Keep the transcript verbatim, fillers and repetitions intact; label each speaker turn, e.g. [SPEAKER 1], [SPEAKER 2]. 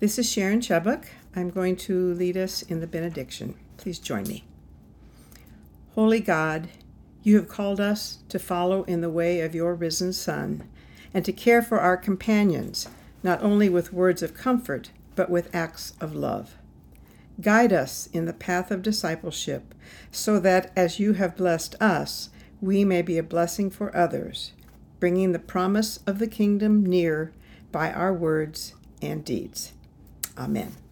[SPEAKER 1] This is Sharon Chubbuck. I'm going to lead us in the benediction. Please join me. Holy God, you have called us to follow in the way of your risen Son and to care for our companions, not only with words of comfort, but with acts of love. Guide us in the path of discipleship so that as you have blessed us, we may be a blessing for others, bringing the promise of the kingdom near by our words and deeds. Amen.